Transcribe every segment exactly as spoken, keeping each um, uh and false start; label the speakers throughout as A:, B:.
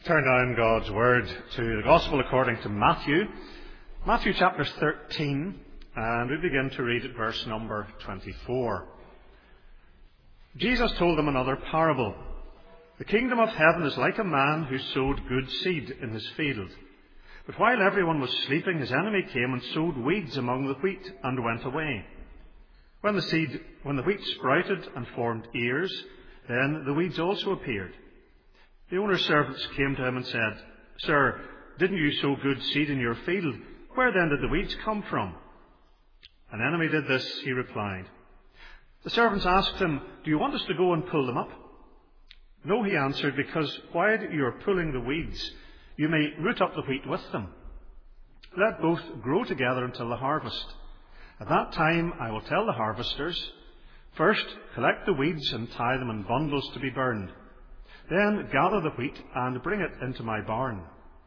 A: Turn now in God's Word to the Gospel according to Matthew, Matthew chapter thirteen, and we begin to read at verse number twenty-four. Jesus told them another parable. The kingdom of heaven is like a man who sowed good seed in his field. But while everyone was sleeping, his enemy came and sowed weeds among the wheat and went away. When the seed, when the wheat sprouted and formed ears, then the weeds also appeared. The owner's servants came to him and said, "Sir, didn't you sow good seed in your field? Where then did the weeds come from?" "An enemy did this," he replied. The servants asked him, "Do you want us to go and pull them up?" "No," he answered, "because while you are pulling the weeds, you may root up the wheat with them. Let both grow together until the harvest. At that time I will tell the harvesters, 'First collect the weeds and tie them in bundles to be burned. Then gather the wheat and bring it into my barn.'"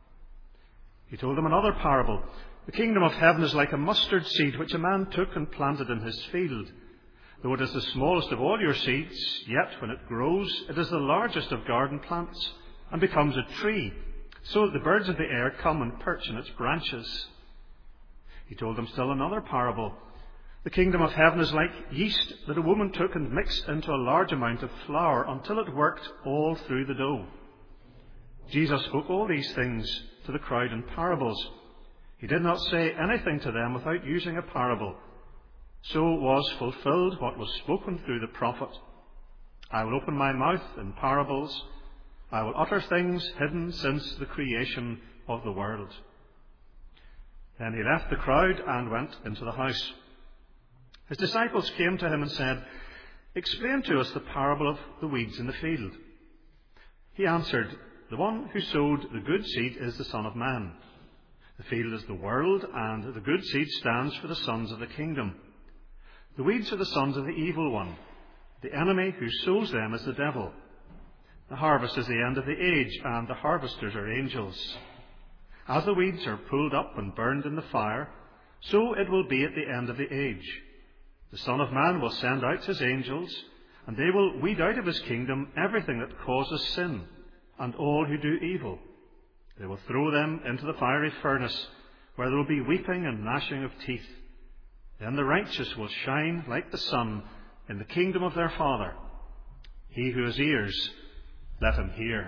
A: He told them another parable. The kingdom of heaven is like a mustard seed which a man took and planted in his field. Though it is the smallest of all your seeds, yet when it grows, it is the largest of garden plants and becomes a tree, so that the birds of the air come and perch in its branches. He told them still another parable. The kingdom of heaven is like yeast that a woman took and mixed into a large amount of flour until it worked all through the dough. Jesus spoke all these things to the crowd in parables. He did not say anything to them without using a parable. So was fulfilled what was spoken through the prophet. "I will open my mouth in parables. I will utter things hidden since the creation of the world." Then he left the crowd and went into the house. His disciples came to him and said, "Explain to us the parable of the weeds in the field." He answered, "The one who sowed the good seed is the Son of Man. The field is the world, and the good seed stands for the sons of the kingdom. The weeds are the sons of the evil one. The enemy who sows them is the devil. The harvest is the end of the age, and the harvesters are angels. As the weeds are pulled up and burned in the fire, so it will be at the end of the age. The Son of Man will send out his angels, and they will weed out of his kingdom everything that causes sin, and all who do evil. They will throw them into the fiery furnace, where there will be weeping and gnashing of teeth. Then the righteous will shine like the sun in the kingdom of their Father. He who has ears, let him hear."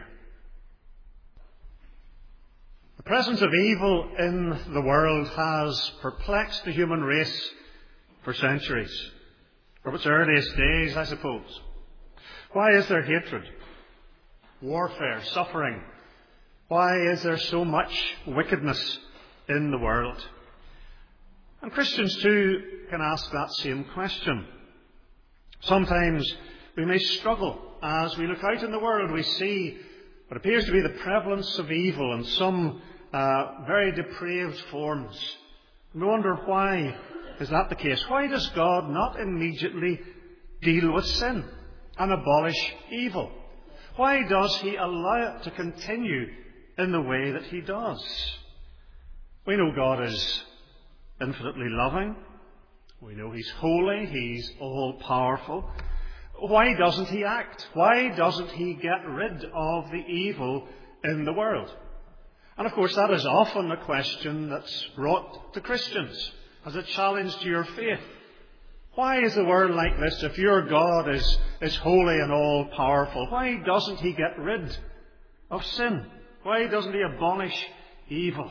A: The presence of evil in the world has perplexed the human race for centuries, from its earliest days, I suppose. Why is there hatred, warfare, suffering? Why is there so much wickedness in the world? And Christians too can ask that same question. Sometimes we may struggle as we look out in the world. We see what appears to be the prevalence of evil in some uh, very depraved forms. And we wonder, why is that the case? Why does God not immediately deal with sin and abolish evil? Why does he allow it to continue in the way that he does? We know God is infinitely loving. We know he's holy. He's all-powerful. Why doesn't he act? Why doesn't he get rid of the evil in the world? And of course, that is often a question that's brought to Christians as a challenge to your faith. Why is the world like this? If your God is, is holy and all-powerful, why doesn't he get rid of sin? Why doesn't he abolish evil?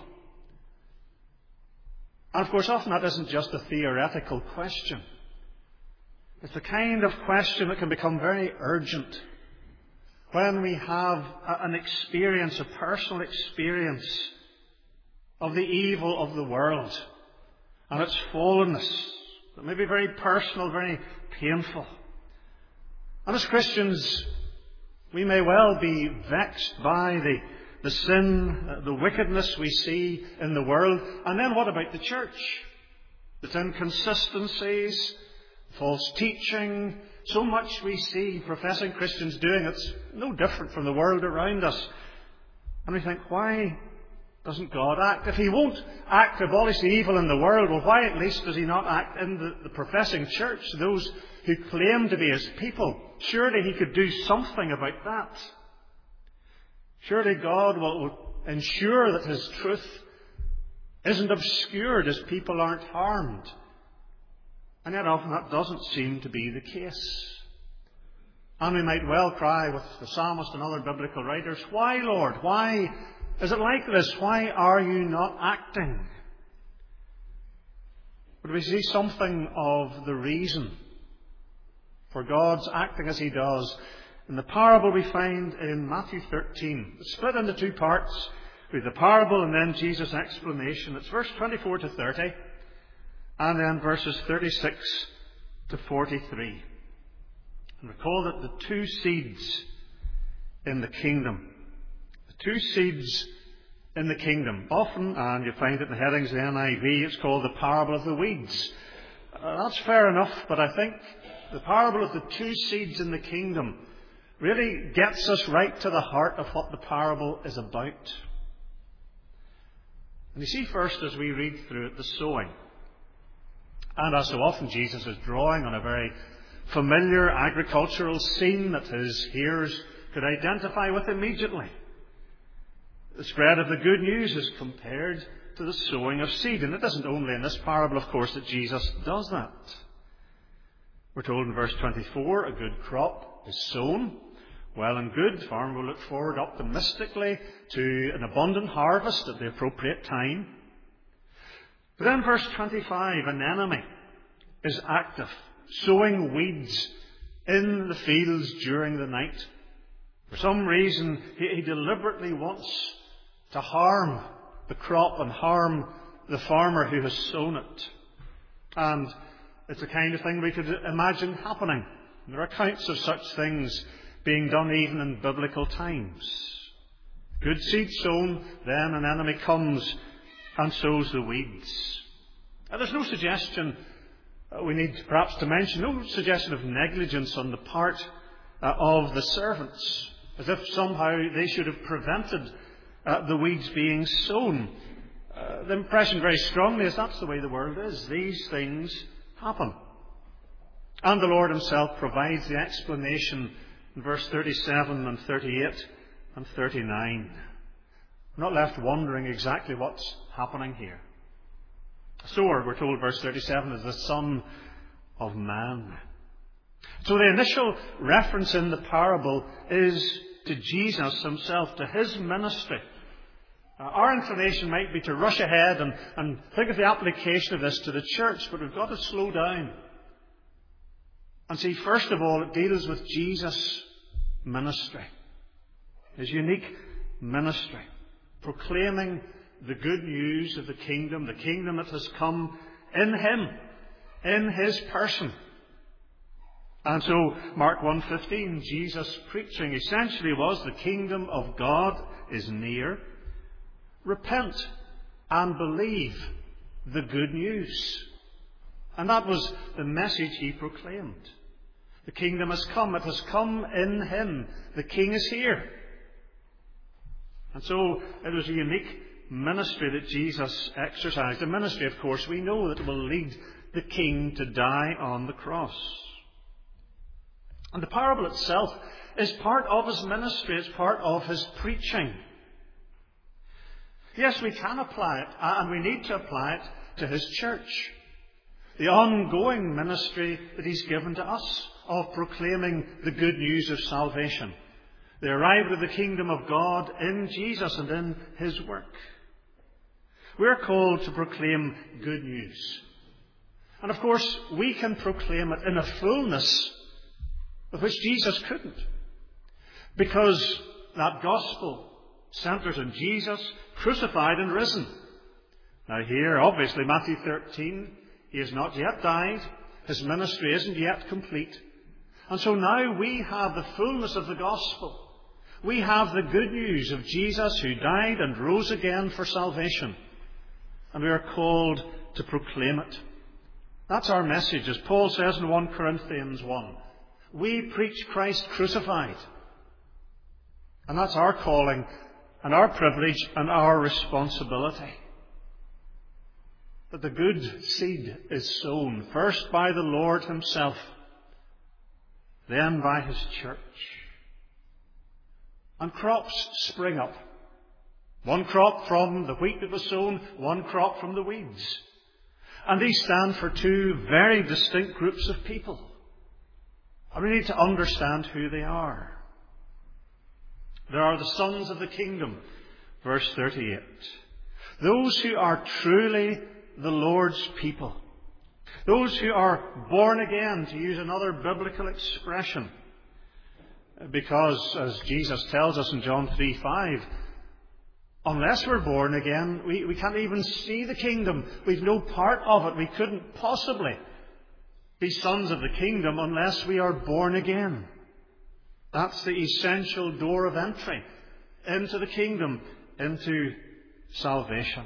A: And of course, often that isn't just a theoretical question. It's the kind of question that can become very urgent when we have an experience, a personal experience of the evil of the world and its fallenness, that may be very personal, very painful. And as Christians, we may well be vexed by the, the sin, the wickedness we see in the world. And then what about the church? Its inconsistencies, false teaching, so much we see professing Christians doing. It's no different from the world around us. And we think, why doesn't God act? If he won't act to abolish the evil in the world, well, why at least does he not act in the, the professing church, those who claim to be his people? Surely he could do something about that. Surely God will ensure that his truth isn't obscured as people aren't harmed. And yet often that doesn't seem to be the case. And we might well cry with the psalmist and other biblical writers, why, Lord? Why is it like this? Why are you not acting? But we see something of the reason for God's acting as he does in the parable we find in Matthew thirteen. It's split into two parts. With the parable and then Jesus' explanation. It's verse twenty-four to thirty and then verses thirty-six to forty-three. And we call it the two seeds in the kingdom. The two seeds in the kingdom. Often, and you find it in the headings of the N I V, it's called the parable of the weeds. Uh, that's fair enough, but I think the parable of the two seeds in the kingdom really gets us right to the heart of what the parable is about. And you see first as we read through it the sowing. And as so often Jesus is drawing on a very familiar agricultural scene that his hearers could identify with immediately. The spread of the good news is compared to the sowing of seed. And it isn't only in this parable, of course, that Jesus does that. We're told in verse twenty-four, a good crop is sown. Well and good, the farmer will look forward optimistically to an abundant harvest at the appropriate time. But then verse twenty-five, an enemy is active, sowing weeds in the fields during the night. For some reason, he, he deliberately wants to harm the crop and harm the farmer who has sown it. And it's the kind of thing we could imagine happening. There are accounts of such things being done even in biblical times. Good seed sown, then an enemy comes and sows the weeds. And there's no suggestion, uh, we need perhaps to mention, no suggestion of negligence on the part uh, of the servants, as if somehow they should have prevented uh, the weeds being sown. Uh, the impression very strongly is that's the way the world is. These things happen. And the Lord himself provides the explanation in verse thirty-seven and thirty-eight and thirty-nine. We're not left wondering exactly what's happening here. A sower, we're told, verse thirty-seven, is the Son of Man. So the initial reference in the parable is to Jesus himself, to his ministry. Uh, our inclination might be to rush ahead and, and think of the application of this to the church, but we've got to slow down. And see, first of all, it deals with Jesus' ministry. His unique ministry. Proclaiming the good news of the kingdom, the kingdom that has come in him, in his person. And so, Mark one fifteen, Jesus' preaching essentially was, the kingdom of God is near. Repent and believe the good news. And that was the message he proclaimed. The kingdom has come. It has come in him. The king is here. And so it was a unique ministry that Jesus exercised. A ministry, of course, we know that will lead the king to die on the cross. And the parable itself is part of his ministry. It's part of his preaching. Yes, we can apply it, and we need to apply it to his church. The ongoing ministry that he's given to us of proclaiming the good news of salvation. The arrival of the kingdom of God in Jesus and in his work. We're called to proclaim good news. And of course, we can proclaim it in a fullness with which Jesus couldn't. Because that gospel centres on Jesus, crucified and risen. Now here, obviously, Matthew thirteen, he has not yet died. His ministry isn't yet complete. And so now we have the fullness of the gospel. We have the good news of Jesus who died and rose again for salvation. And we are called to proclaim it. That's our message, as Paul says in First Corinthians one. We preach Christ crucified. And that's our calling and our privilege and our responsibility. That the good seed is sown, first by the Lord himself, then by his church. and crops spring up. One crop from the wheat that was sown, one crop from the weeds. And these stand for two very distinct groups of people. And we need to understand who they are. There are the sons of the kingdom, verse thirty-eight. Those who are truly the Lord's people. Those who are born again, to use another biblical expression. Because, as Jesus tells us in John three five, unless we're born again, we, we can't even see the kingdom. We've no part of it. We couldn't possibly be sons of the kingdom unless we are born again. That's the essential door of entry into the kingdom, into salvation.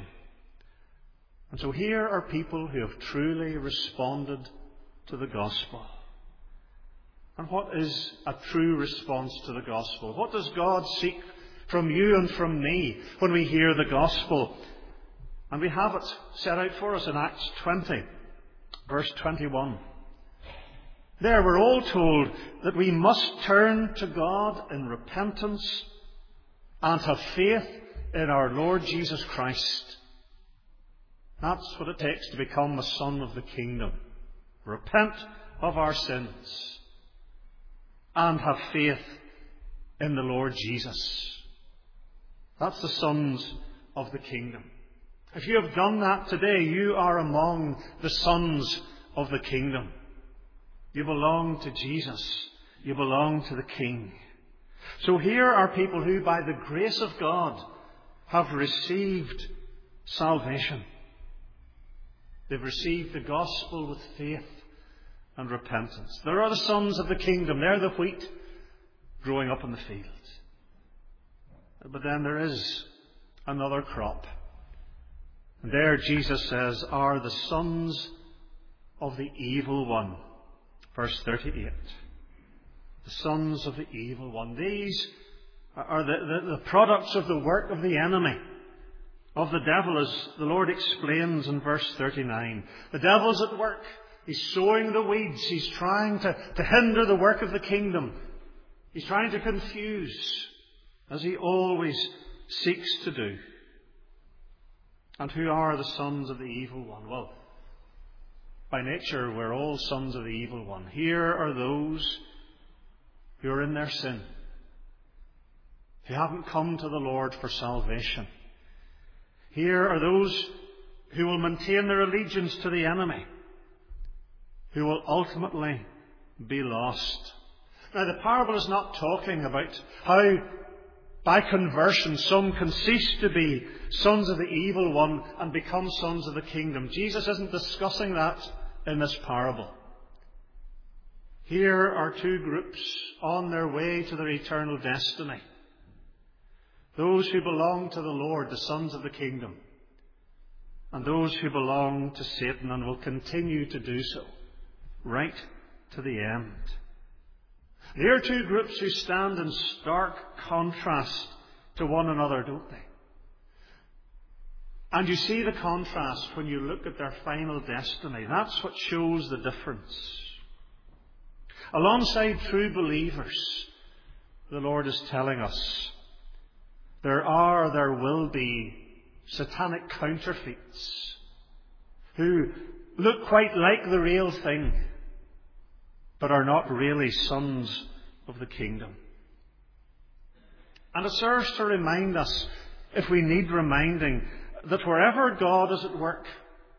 A: And so here are people who have truly responded to the gospel. And what is a true response to the gospel? What does God seek from you and from me when we hear the gospel? And we have it set out for us in Acts twenty, verse twenty-one. There we're all told that we must turn to God in repentance and have faith in our Lord Jesus Christ. That's what it takes to become a son of the kingdom. Repent of our sins and have faith in the Lord Jesus. That's the sons of the kingdom. If you have done that today, you are among the sons of the kingdom. You belong to Jesus. You belong to the King. So here are people who, by the grace of God, have received salvation. They've received the gospel with faith and repentance. There are the sons of the kingdom. They're the wheat growing up in the field. But then there is another crop. And there, Jesus says, are the sons of the evil one. Verse thirty-eight. The sons of the evil one. These are the, the, the products of the work of the enemy, of the devil, as the Lord explains in verse thirty-nine. The devil's at work. He's sowing the weeds. He's trying to, to hinder the work of the kingdom. He's trying to confuse, as he always seeks to do. And who are the sons of the evil one? Well, by nature, we're all sons of the evil one. Here are those who are in their sin, who haven't come to the Lord for salvation. Here are those who will maintain their allegiance to the enemy, who will ultimately be lost. Now, the parable is not talking about how by conversion some can cease to be sons of the evil one and become sons of the kingdom. Jesus isn't discussing that in this parable. Here are two groups on their way to their eternal destiny. Those who belong to the Lord, the sons of the kingdom, and those who belong to Satan and will continue to do so right to the end. There are two groups who stand in stark contrast to one another, don't they? And you see the contrast when you look at their final destiny. That's what shows the difference. Alongside true believers, the Lord is telling us, there are, there will be satanic counterfeits who look quite like the real thing, but are not really sons of the kingdom. And it serves to remind us, if we need reminding, that wherever God is at work,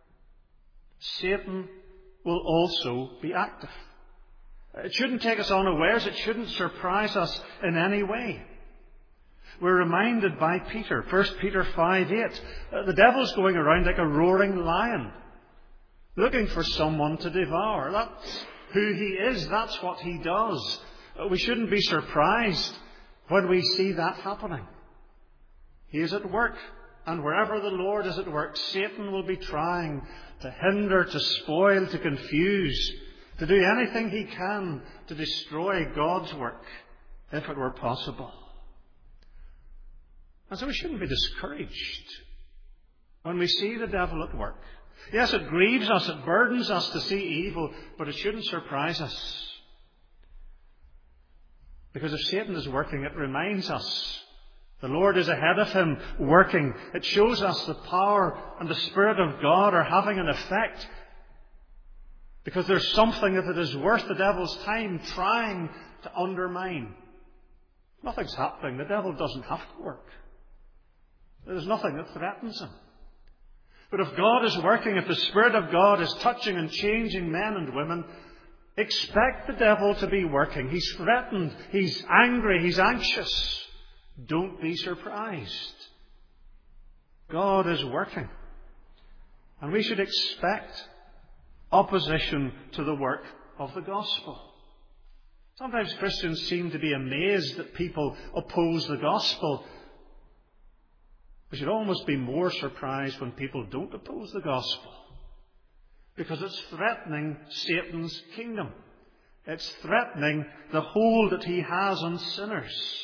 A: Satan will also be active. It shouldn't take us unawares. It shouldn't surprise us in any way. We're reminded by Peter, First Peter five eight, the devil's going around like a roaring lion, looking for someone to devour. That's who he is. That's what he does. We shouldn't be surprised when we see that happening. He is at work, and wherever the Lord is at work, Satan will be trying to hinder, to spoil, to confuse, to do anything he can to destroy God's work, if it were possible. And so we shouldn't be discouraged when we see the devil at work. Yes, it grieves us, it burdens us to see evil, but it shouldn't surprise us. Because if Satan is working, it reminds us the Lord is ahead of him working. It shows us the power and the Spirit of God are having an effect. Because there's something that it is worth the devil's time trying to undermine. Nothing's happening. The devil doesn't have to work. There's nothing that threatens him. But if God is working, if the Spirit of God is touching and changing men and women, expect the devil to be working. He's threatened. He's angry. He's anxious. Don't be surprised. God is working. And we should expect opposition to the work of the gospel. Sometimes Christians seem to be amazed that people oppose the gospel. We should almost be more surprised when people don't oppose the gospel. Because it's threatening Satan's kingdom. It's threatening the hold that he has on sinners.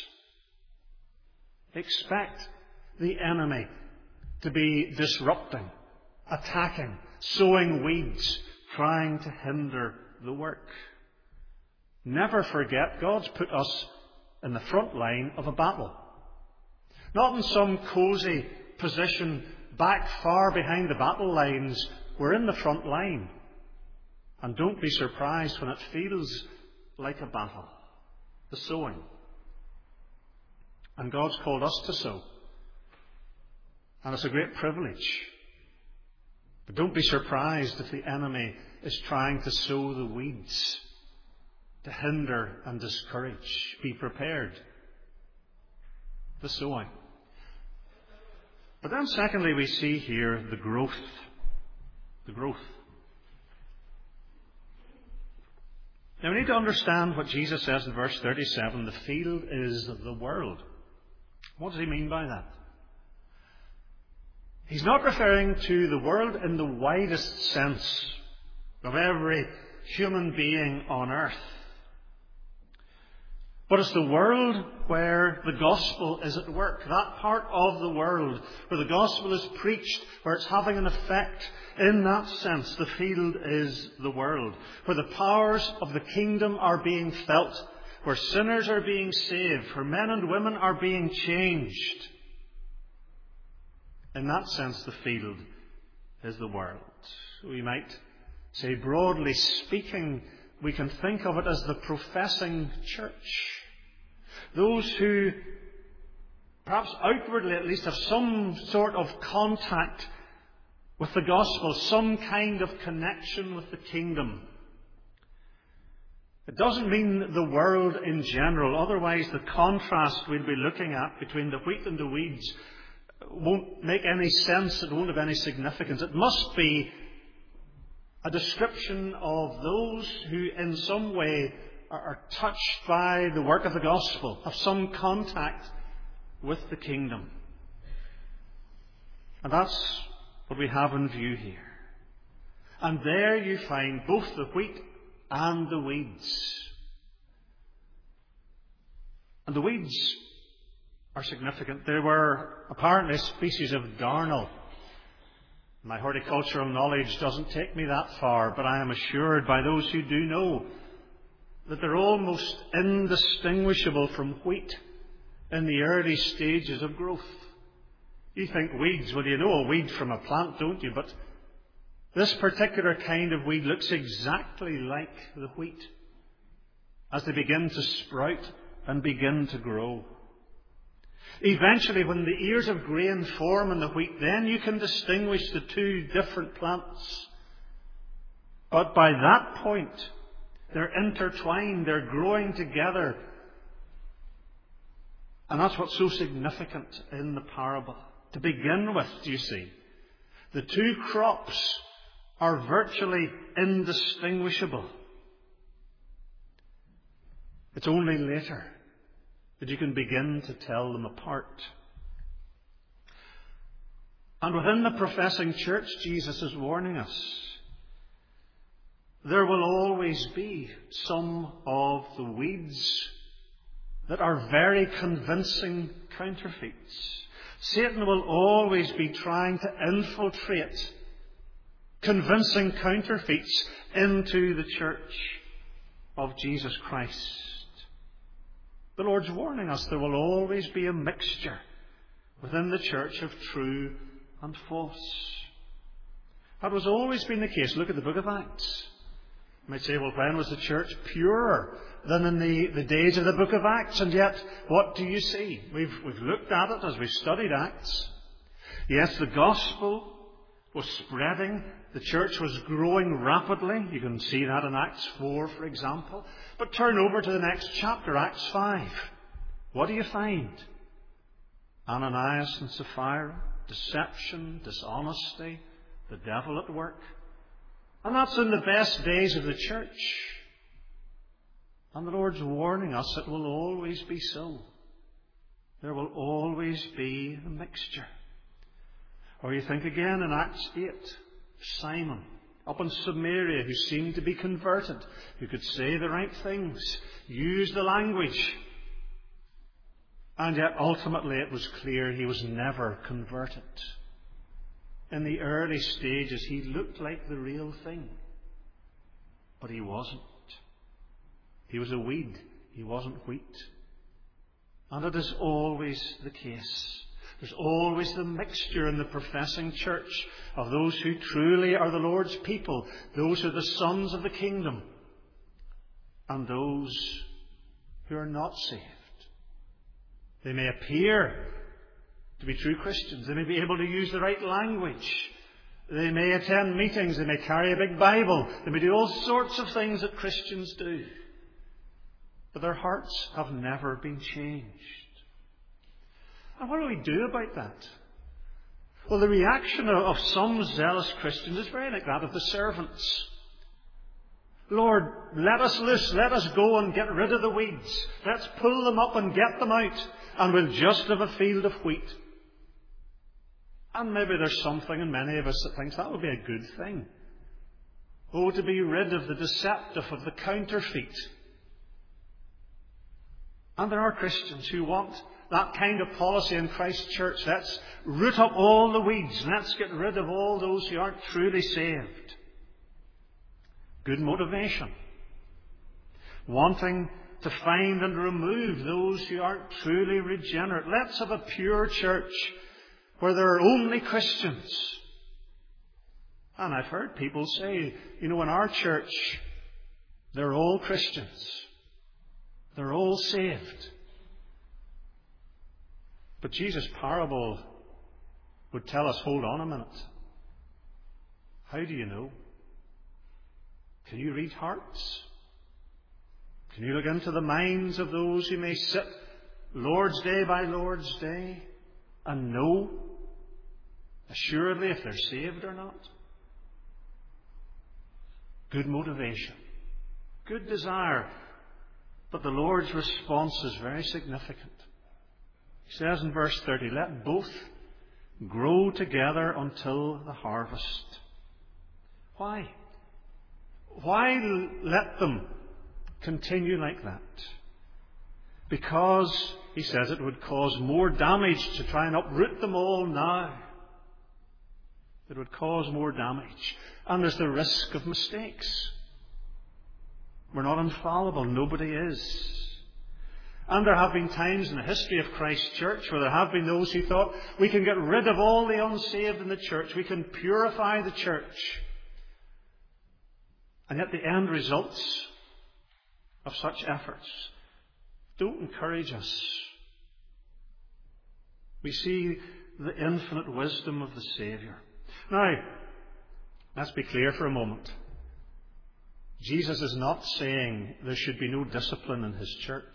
A: Expect the enemy to be disrupting, attacking, sowing weeds, trying to hinder the work. Never forget, God's put us in the front line of a battle. Not in some cosy position back far behind the battle lines. We're in the front line. And don't be surprised when it feels like a battle. The sowing. And God's called us to sow. And it's a great privilege. But don't be surprised if the enemy is trying to sow the weeds, to hinder and discourage. Be prepared. The sowing. But then secondly, we see here the growth. The growth. Now we need to understand what Jesus says in verse thirty-seven. The field is the world. What does he mean by that? He's not referring to the world in the widest sense of every human being on earth. But it's the world where the gospel is at work. That part of the world where the gospel is preached, where it's having an effect. In that sense, the field is the world. Where the powers of the kingdom are being felt. Where sinners are being saved. Where men and women are being changed. In that sense, the field is the world. We might say, broadly speaking, we can think of it as the professing church. Those who, perhaps outwardly at least, have some sort of contact with the gospel, some kind of connection with the kingdom. It doesn't mean the world in general. Otherwise, the contrast we'll be looking at between the wheat and the weeds won't make any sense. It won't have any significance. It must be a description of those who in some way are touched by the work of the gospel, have some contact with the kingdom. And that's what we have in view here. And there you find both the wheat and the weeds. And the weeds are significant. They were apparently a species of darnel. My horticultural knowledge doesn't take me that far, but I am assured by those who do know that they're almost indistinguishable from wheat in the early stages of growth. You think weeds, well, you know a weed from a plant, don't you? But this particular kind of weed looks exactly like the wheat as they begin to sprout and begin to grow. Eventually, when the ears of grain form in the wheat, then you can distinguish the two different plants. But by that point, they're intertwined, they're growing together. And that's what's so significant in the parable. To begin with, do you see, the two crops are virtually indistinguishable. It's only later that you can begin to tell them apart. And within the professing church, Jesus is warning us. There will always be some of the weeds that are very convincing counterfeits. Satan will always be trying to infiltrate convincing counterfeits into the church of Jesus Christ. The Lord's warning us there will always be a mixture within the church of true and false. That was always been the case. Look at the book of Acts. You might say, well, when was the church purer than in the, the days of the book of Acts? And yet, what do you see? We've, we've looked at it as we studied Acts. Yes, the gospel was spreading. The church was growing rapidly. You can see that in Acts four, for example. But turn over to the next chapter, Acts five. What do you find? Ananias and Sapphira, deception, dishonesty, the devil at work. And that's in the best days of the church. And the Lord's warning us it will always be so. There will always be a mixture. Or you think again in Acts eight, Simon up in Samaria who seemed to be converted, who could say the right things, use the language. And yet ultimately it was clear he was never converted. In the early stages he looked like the real thing. But he wasn't. He was a weed. He wasn't wheat. And it is always the case. There's always the mixture in the professing church of those who truly are the Lord's people. Those who are the sons of the kingdom. And those who are not saved. They may appear to be true Christians. They may be able to use the right language. They may attend meetings. They may carry a big Bible. They may do all sorts of things that Christians do. But their hearts have never been changed. And what do we do about that? Well, the reaction of some zealous Christians is very like that of the servants. Lord, let us loose, let us go and get rid of the weeds. Let's pull them up and get them out, and we'll just have a field of wheat. And maybe there's something in many of us that thinks that would be a good thing. Oh, to be rid of the deceptive, of the counterfeit. And there are Christians who want that kind of policy in Christ's church. Let's root up all the weeds. Let's get rid of all those who aren't truly saved. Good motivation. Wanting to find and remove those who aren't truly regenerate. Let's have a pure church where there are only Christians. And I've heard people say, you know, in our church, they're all Christians. They're all saved. But Jesus' parable would tell us, hold on a minute. How do you know? Can you read hearts? Can you look into the minds of those who may sit Lord's Day by Lord's Day and know assuredly if they're saved or not? Good motivation. Good desire. But the Lord's response is very significant. He says in verse thirty, let both grow together until the harvest. Why? Why let them continue like that? Because, he says, it would cause more damage to try and uproot them all now. It would cause more damage. And there's the risk of mistakes. We're not infallible. Nobody is. And there have been times in the history of Christ's church where there have been those who thought we can get rid of all the unsaved in the church. We can purify the church. And yet the end results of such efforts don't encourage us. We see the infinite wisdom of the Saviour. Now, let's be clear for a moment. Jesus is not saying there should be no discipline in his church.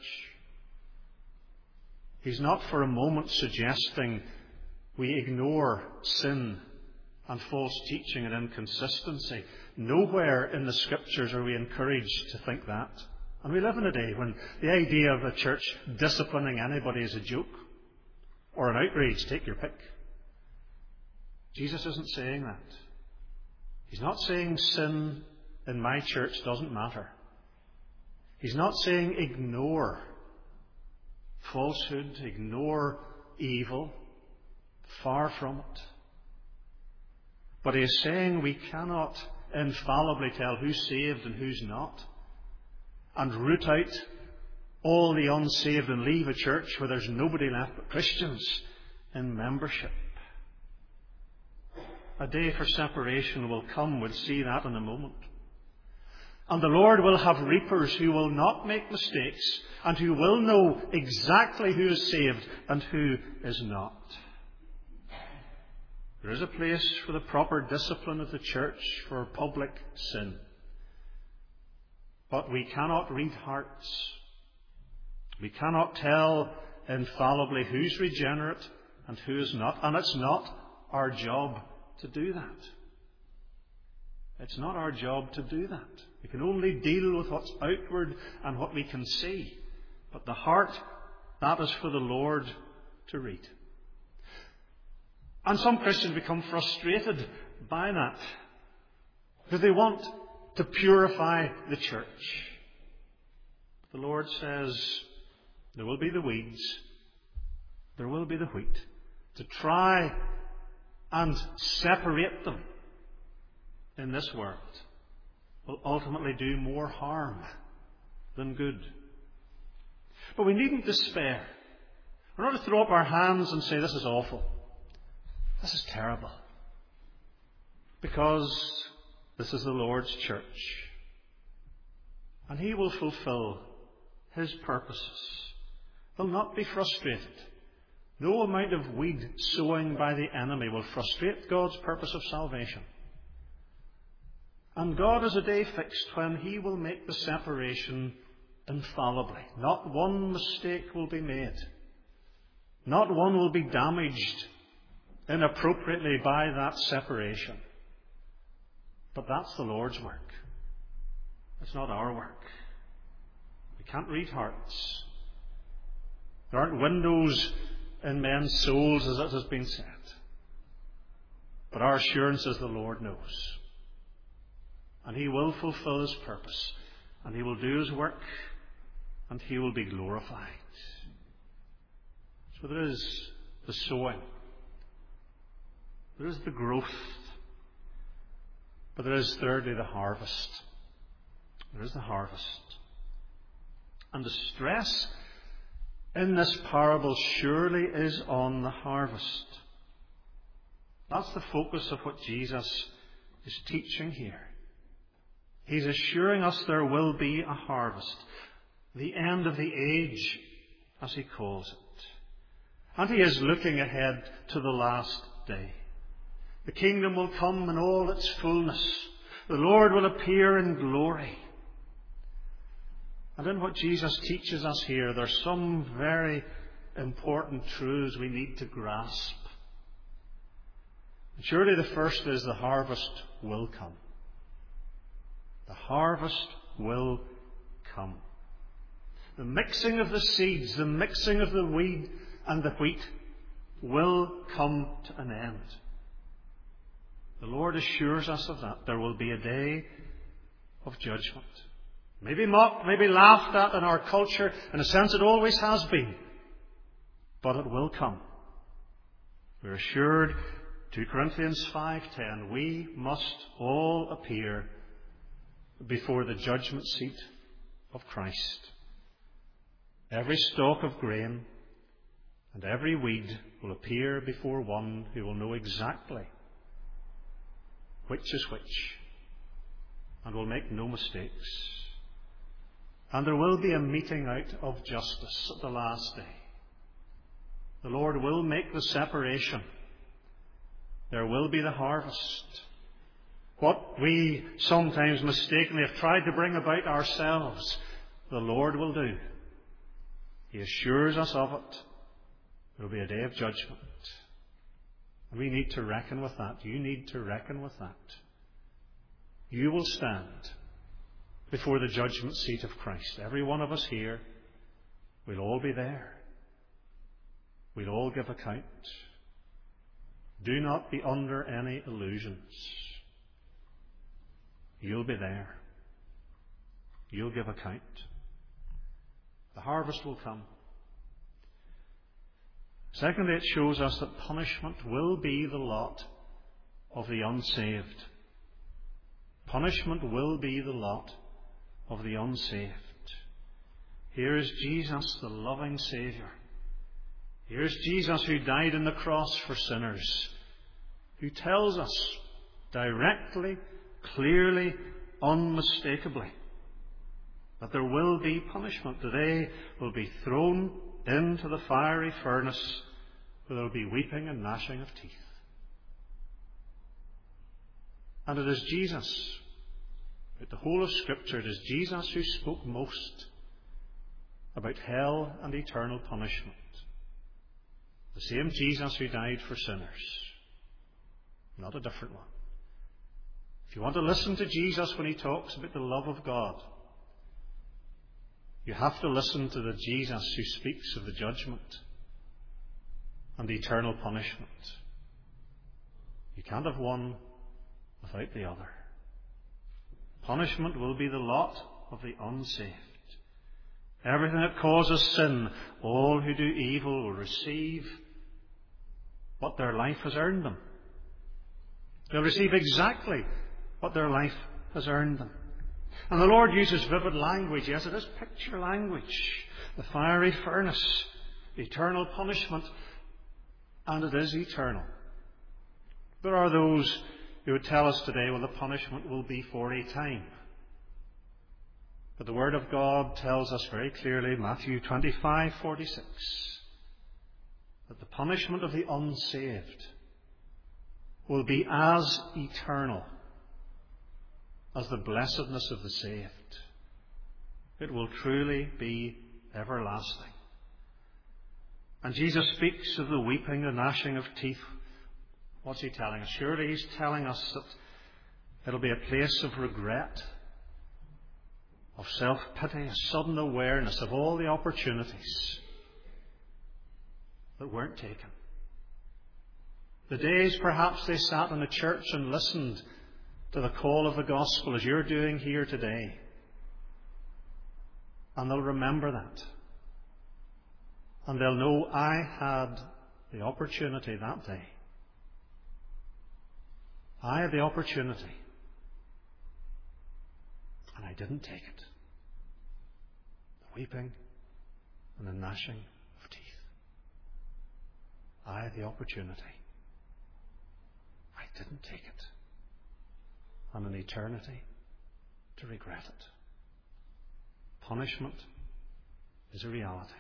A: He's not for a moment suggesting we ignore sin and false teaching and inconsistency. Nowhere in the Scriptures are we encouraged to think that. And we live in a day when the idea of a church disciplining anybody is a joke or an outrage, take your pick. Jesus isn't saying that. He's not saying sin in my church doesn't matter. He's not saying ignore falsehood, ignore evil. Far from it. But he is saying we cannot infallibly tell who's saved and who's not, and root out all the unsaved and leave a church where there's nobody left but Christians in membership. A day for separation will come. We'll see that in a moment. And the Lord will have reapers who will not make mistakes and who will know exactly who is saved and who is not. There is a place for the proper discipline of the church for public sin. But we cannot read hearts. We cannot tell infallibly who's regenerate and who is not. And it's not our job to do that. It's not our job to do that. We can only deal with what's outward and what we can see. But the heart, that is for the Lord to read. And some Christians become frustrated by that because they want to purify the church. The Lord says there will be the weeds, there will be the wheat. To try and separate them in this world will ultimately do more harm than good. But we needn't despair. We're not to throw up our hands and say, this is awful. This is terrible. Because this is the Lord's church. And He will fulfill His purposes. They'll not be frustrated. No amount of weed sowing by the enemy will frustrate God's purpose of salvation. And God has a day fixed when He will make the separation infallibly. Not one mistake will be made. Not one will be damaged inappropriately by that separation. But that's the Lord's work. It's not our work. We can't read hearts. There aren't windows in men's souls, as it has been said. But our assurance is the Lord knows. And He will fulfill His purpose. And He will do His work. And He will be glorified. So there is the sowing. There is the growth. But there is thirdly the harvest. There is the harvest. And the stress in this parable surely is on the harvest. That's the focus of what Jesus is teaching here. He's assuring us there will be a harvest. The end of the age, as He calls it. And He is looking ahead to the last day. The kingdom will come in all its fullness. The Lord will appear in glory. And in what Jesus teaches us here, there's some very important truths we need to grasp. And surely the first is the harvest will come. The harvest will come. The mixing of the seeds, the mixing of the weed and the wheat will come to an end. The Lord assures us of that. There will be a day of judgment. Maybe mocked, maybe laughed at in our culture. In a sense, it always has been. But it will come. We're assured, two Corinthians five ten, we must all appear before the judgment seat of Christ. Every stalk of grain and every weed will appear before one who will know exactly which is which and will make no mistakes. And there will be a meting out of justice at the last day. The Lord will make the separation. There will be the harvest. What we sometimes mistakenly have tried to bring about ourselves, the Lord will do. He assures us of it. There will be a day of judgment. And we need to reckon with that. You need to reckon with that. You will stand before the judgment seat of Christ. Every one of us here, we'll all be there. We'll all give account. Do not be under any illusions. You'll be there. You'll give account. The harvest will come. Secondly, it shows us that punishment will be the lot of the unsaved. Punishment will be the lot of the unsaved. Here is Jesus, the loving Saviour. Here is Jesus who died on the cross for sinners, who tells us directly, clearly, unmistakably that there will be punishment, that they will be thrown into the fiery furnace where there will be weeping and gnashing of teeth. And it is Jesus, at the whole of Scripture, it is Jesus who spoke most about hell and eternal punishment. The same Jesus who died for sinners, not a different one. If you want to listen to Jesus when he talks about the love of God, you have to listen to the Jesus who speaks of the judgment and the eternal punishment. You can't have one without the other. Punishment will be the lot of the unsaved. Everything that causes sin, all who do evil will receive what their life has earned them. They'll receive exactly what their life has earned them. And the Lord uses vivid language. Yes, it is picture language. The fiery furnace, eternal punishment, and it is eternal. There are those who would tell us today, well, the punishment will be for a time. But the Word of God tells us very clearly, Matthew twenty-five forty-six, that the punishment of the unsaved will be as eternal as the blessedness of the saved. It will truly be everlasting. And Jesus speaks of the weeping, the gnashing of teeth. What's he telling us? Surely he's telling us that it'll be a place of regret, of self-pity, a sudden awareness of all the opportunities that weren't taken. The days perhaps they sat in a church and listened to the call of the gospel as you're doing here today. And they'll remember that. And they'll know, I had the opportunity that day. I had the opportunity. And I didn't take it. The weeping and the gnashing of teeth. I had the opportunity. I didn't take it. And an eternity to regret it. Punishment is a reality.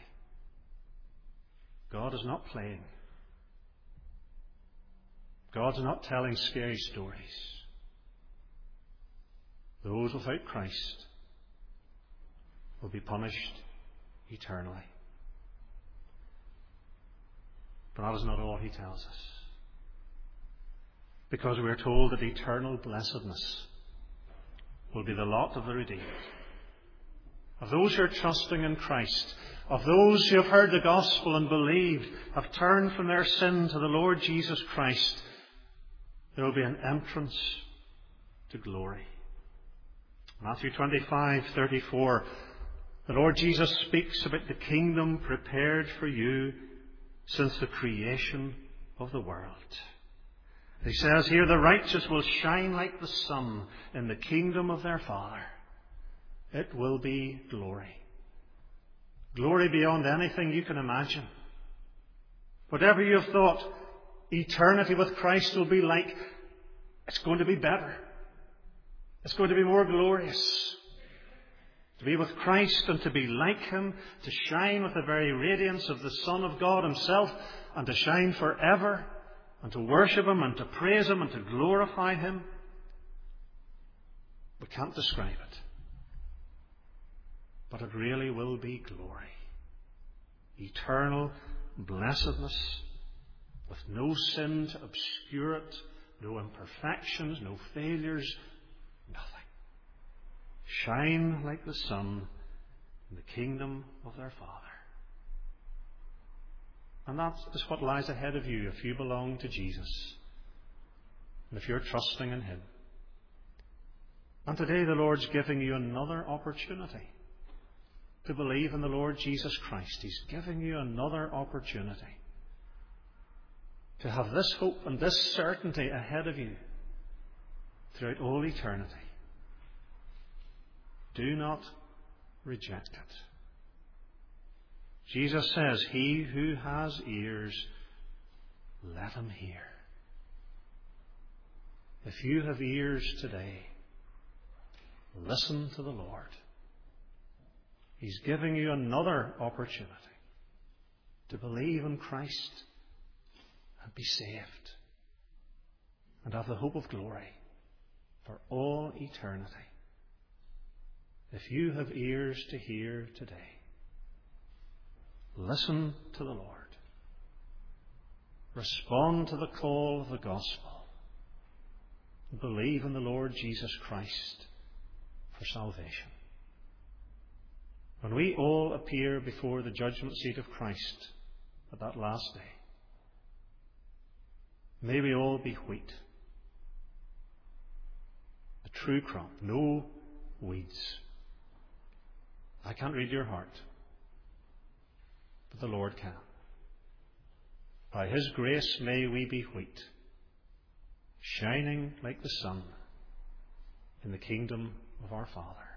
A: God is not playing. God's not telling scary stories. Those without Christ will be punished eternally. But that is not all he tells us. Because we are told that eternal blessedness will be the lot of the redeemed. Of those who are trusting in Christ, of those who have heard the gospel and believed, have turned from their sin to the Lord Jesus Christ, there will be an entrance to glory. Matthew twenty-five thirty-four, the Lord Jesus speaks about the kingdom prepared for you since the creation of the world. He says here, the righteous will shine like the sun in the kingdom of their Father. It will be glory. Glory beyond anything you can imagine. Whatever you have thought eternity with Christ will be like, it's going to be better. It's going to be more glorious. To be with Christ and to be like Him, to shine with the very radiance of the Son of God Himself, and to shine forever, and to worship Him, and to praise Him, and to glorify Him. We can't describe it. But it really will be glory. Eternal blessedness, with no sin to obscure it, no imperfections, no failures, nothing. Shine like the sun in the kingdom of their Father. And that is what lies ahead of you if you belong to Jesus, and if you're trusting in Him. And today the Lord's giving you another opportunity to believe in the Lord Jesus Christ. He's giving you another opportunity to have this hope and this certainty ahead of you throughout all eternity. Do not reject it. Jesus says, he who has ears, let him hear. If you have ears today, listen to the Lord. He's giving you another opportunity to believe in Christ and be saved and have the hope of glory for all eternity. If you have ears to hear today, listen to the Lord. Respond to the call of the gospel. Believe in the Lord Jesus Christ for salvation. When we all appear before the judgment seat of Christ at that last day, may we all be wheat, the true crop, no weeds. I can't read your heart, but the Lord can. By his grace may we be wheat, shining like the sun in the kingdom of our Father.